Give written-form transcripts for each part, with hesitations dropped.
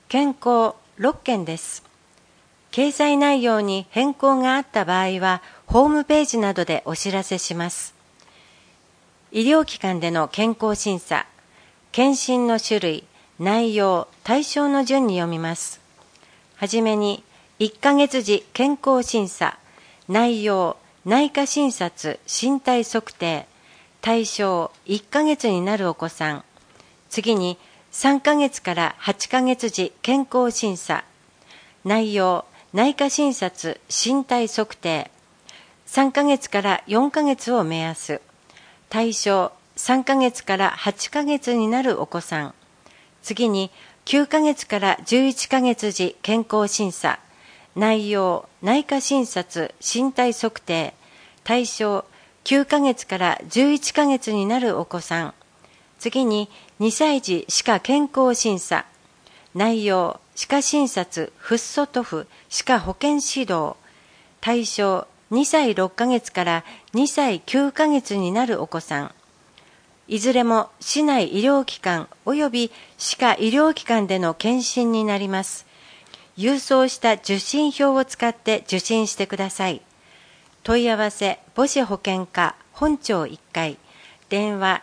健康6件です。掲載内容に変更があった場合は、ホームページなどでお知らせします。医療機関での健康審査、検診の種類、内容、対象の順に読みます。はじめに、1ヶ月時健康審査、内容、内科診察、身体測定、対象、1ヶ月になるお子さん。次に、3ヶ月から8ヶ月時健康審査、内容、内科診察、身体測定、3ヶ月から4ヶ月を目安、対象、3ヶ月から8ヶ月になるお子さん。次に、9ヶ月から11ヶ月時健康審査、内容、内科診察、身体測定、対象、9ヶ月から11ヶ月になるお子さん。次に、2歳児歯科健康審査、内容、歯科診察、フッ素塗布、歯科保健指導、対象、2歳6ヶ月から2歳9ヶ月になるお子さん。いずれも市内医療機関及び歯科医療機関での検診になります。郵送した受診票を使って受診してください。問い合わせ、母子保健課本庁1階、電話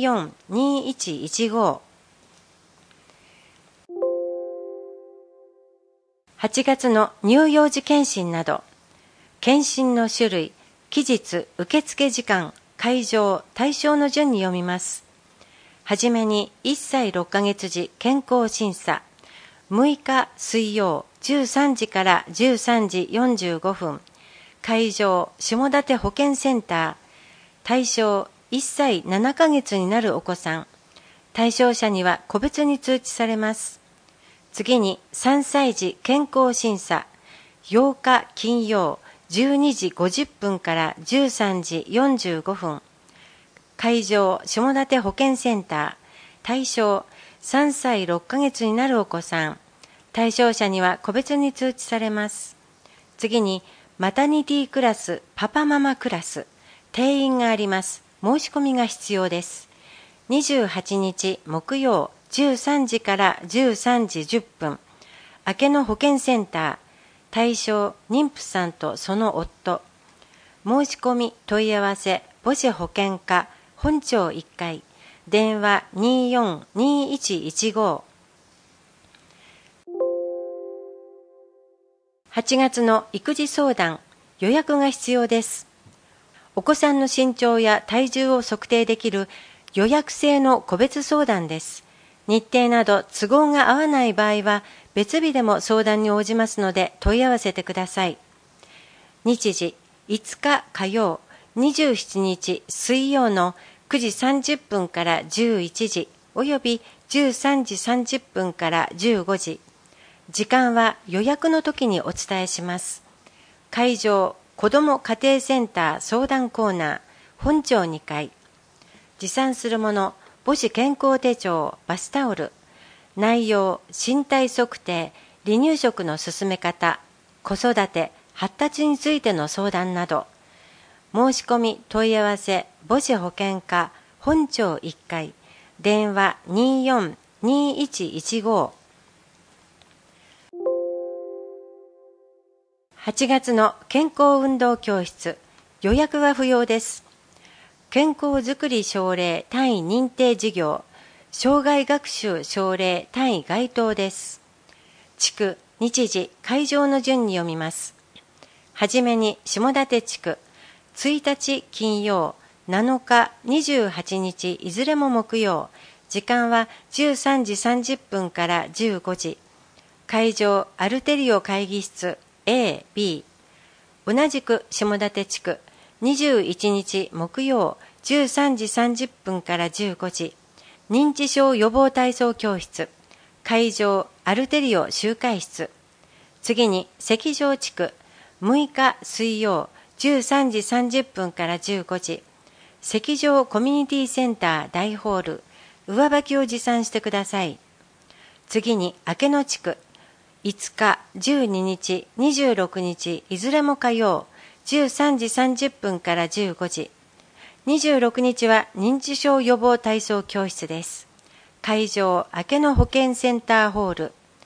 24-2115。8月の乳幼児検診など、検診の種類、期日、受付時間、会場、対象の順に読みます。はじめに1歳6ヶ月時健康審査、6日水曜13時から13時45分、会場、下館保健センター、対象、1歳7ヶ月になるお子さん、対象者には個別に通知されます。次に3歳児健康審査、8日金曜12時50分から13時45分、会場、下館保健センター、対象、3歳6ヶ月になるお子さん、対象者には個別に通知されます。次に、マタニティクラス、パパママクラス、定員があります。申し込みが必要です。28日木曜13時から13時10分、明けの保健センター、対象、妊婦さんとその夫。申し込み、問い合わせ、母子保健課、本庁1階、電話24-2115。8月の育児相談、予約が必要です。お子さんの身長や体重を測定できる予約制の個別相談です。日程など都合が合わない場合は別日でも相談に応じますので問い合わせてください。日時、5日火曜、27日水曜の9時30分から11時および13時30分から15時。時間は予約の時にお伝えします。会場、子ども家庭センター相談コーナー、本庁2階。持参するもの、母子健康手帳、バスタオル。内容、身体測定、離乳食の進め方、子育て、発達についての相談など。申し込み、問い合わせ、母子保健課、本庁1階、電話24-2115。8月の健康運動教室、予約は不要です。健康づくり奨励単位認定事業、障害学習奨励単位該当です。地区、日時、会場の順に読みます。はじめに下館地区、1日金曜、7日、28日、いずれも木曜、時間は13時30分から15時。会場、アルテリオ会議室、A、B。同じく下館地区、21日木曜、13時30分から15時。認知症予防体操教室。会場、アルテリオ集会室。次に、関城地区、6日水曜、13時30分から15時。関城コミュニティセンター大ホール、上履きを持参してください。次に、明野地区、5日、12日、26日、いずれも火曜、13時30分から15時。26日は認知症予防体操教室です。会場、明野保健センターホール。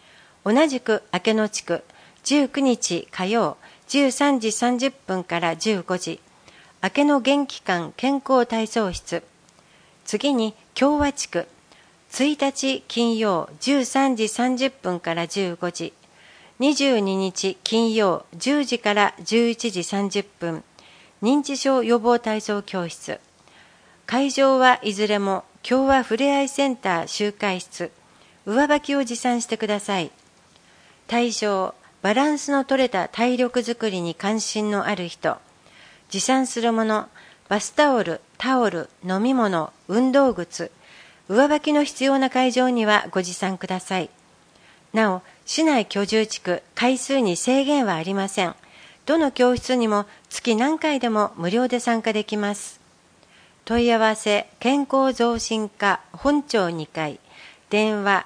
同じく明野地区、19日火曜、13時30分から15時、明野元気館健康体操室。次に共和地区、1日金曜13時30分から15時、22日金曜10時から11時30分、認知症予防体操教室。会場はいずれも共和ふれあいセンター集会室、上履きを持参してください。対象、バランスの取れた体力づくりに関心のある人。持参するもの、バスタオル、タオル、飲み物、運動靴、上履きの必要な会場にはご持参ください。なお、市内居住地区、回数に制限はありません。どの教室にも月何回でも無料で参加できます。問い合わせ、健康増進課本庁2階、電話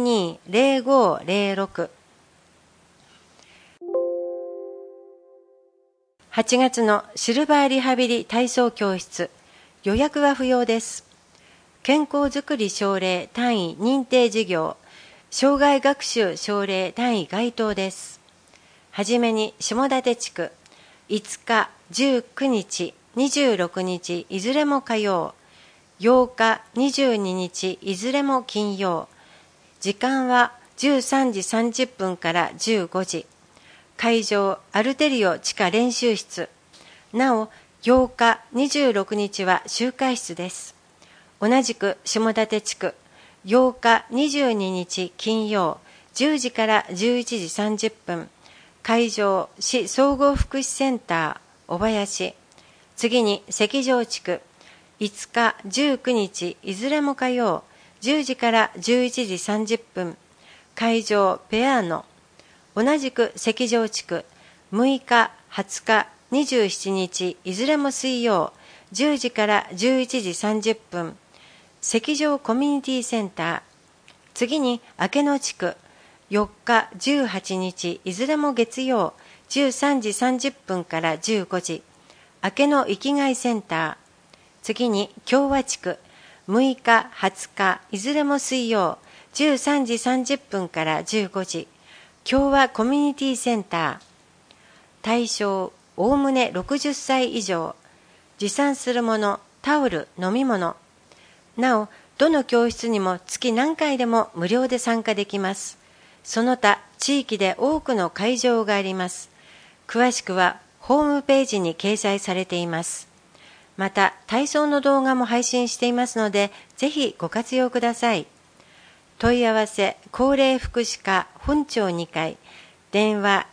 220506。8月のシルバーリハビリ体操教室、予約は不要です。健康づくり奨励単位認定事業、障害学習奨励単位該当です。はじめに下館地区、5日、19日、26日いずれも火曜、8日、22日いずれも金曜。時間は13時30分から15時。会場、アルテリオ地下練習室。なお、8日、26日は集会室です。同じく下館地区、8日、22日金曜、10時から11時30分。会場、市総合福祉センター、小林。次に関城地区、5日、19日いずれも火曜、10時から11時30分。会場、ペアーノ。同じく関城地区、6日、20日、27日いずれも水曜、10時から11時30分。関城コミュニティセンター。次に明野地区、4日、18日いずれも月曜、13時30分から15時。明野生きがいセンター。次に共和地区、6日、20日いずれも水曜、13時30分から15時。共和コミュニティセンター。対象、おおむね60歳以上。持参するもの、タオル、飲み物。なお、どの教室にも月何回でも無料で参加できます。その他、地域で多くの会場があります。詳しくは、ホームページに掲載されています。また、体操の動画も配信していますので、ぜひご活用ください。問い合わせ、高齢福祉課本庁2階、電話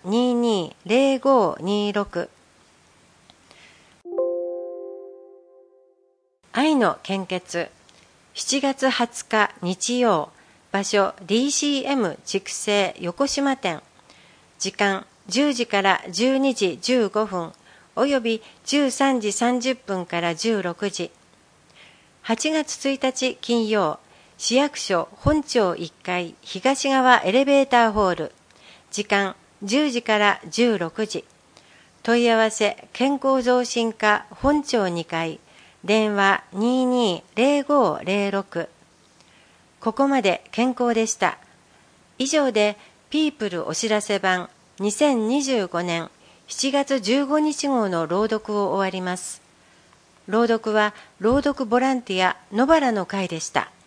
220526。愛の献血、7月20日日曜、場所 DCM 筑西横島店。時間10時から12時15分および13時30分から16時。8月1日金曜、市役所本庁1階東側エレベーターホール。時間10時から16時。問い合わせ、健康増進課本庁2階、電話220506。ここまで健康でした。以上でピープルお知らせ版2025年7月15日号の朗読を終わります。朗読は朗読ボランティア野原の会でした。